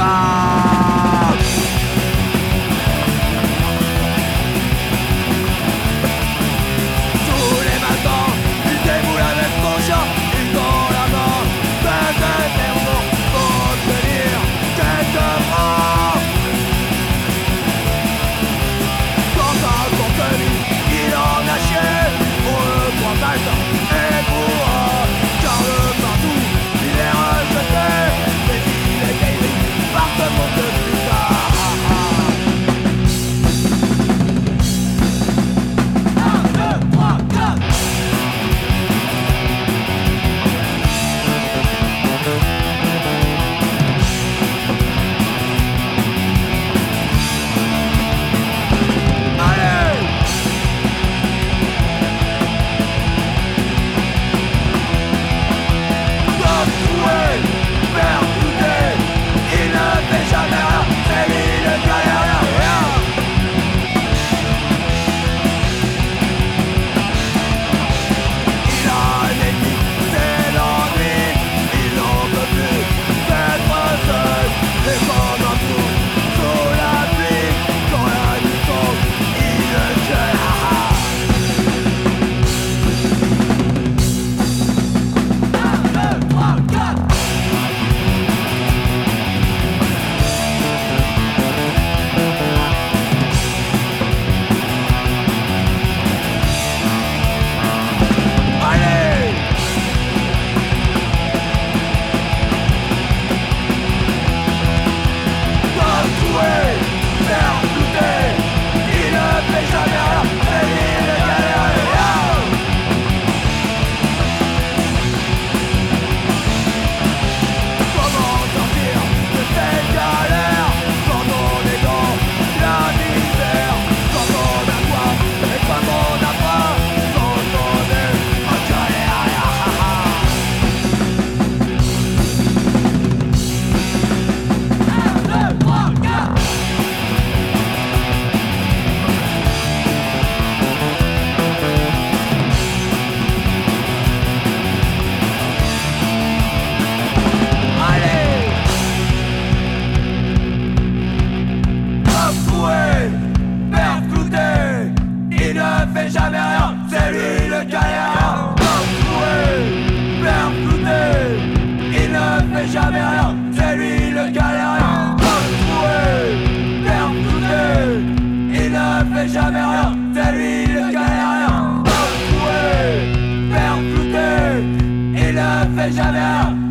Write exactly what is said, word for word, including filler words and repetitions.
pas. Tous les matins, il déboule avec mon chat, il tend la main, fait des verres pour obtenir quelques bras. Dans un contenu, il en a chié, on le voit mal et pour eux, car le partout, il est rejeté, mais il est guéri par ce monde de putain. Un, deux, trois, quatre. Allez! Retrouvé, percuté, il ne fait jamais rien, c'est lui le galérien. Il a un ennemi, c'est l'ennui, il n'en peut plus d'être seul. Et comme un fou, sous la pluie, quand la nuit tombe, il le gèle. Un, deux, trois, quatre. Allez! Retrouvé, percuté, il ne fait jamais rien, c'est lui le galérien. Comment sortir de cette galère quand on est dans la misère, quand on a soif et quand on a faim, quand on est un galérien. Un, deux, trois, quatre. Allez! Retrouvé, percuté, il ne fait jamais rien, c'est lui le galérien. Retrouvé, percuté, il ne fait jamais rien, c'est lui le galérien. Retrouvé, percuté, il ne fait jamais rien, c'est lui le galérien. Retrouvé, percuté, il ne fait jamais rien,